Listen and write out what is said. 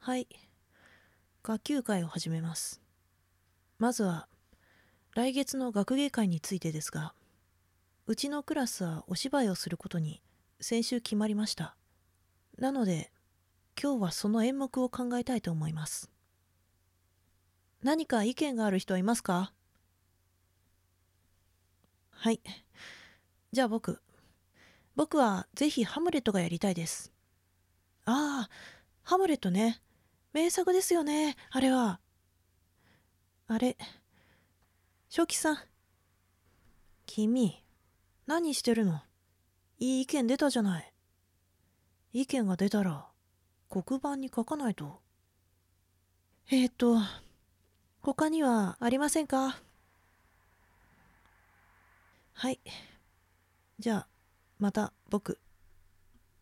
はい。学級会を始めます。まずは、来月の学芸会についてですが、うちのクラスはお芝居をすることに先週決まりました。なので、今日はその演目を考えたいと思います。何か意見がある人はいますか？はい。じゃあ僕はぜひハムレットがやりたいです。ああ、ハムレットね。名作ですよね、あれは。あれ、正気さん。君、何してるの？いい意見出たじゃない。意見が出たら、黒板に書かないと。えーっと、他にはありませんか？はい。じゃあ、また僕。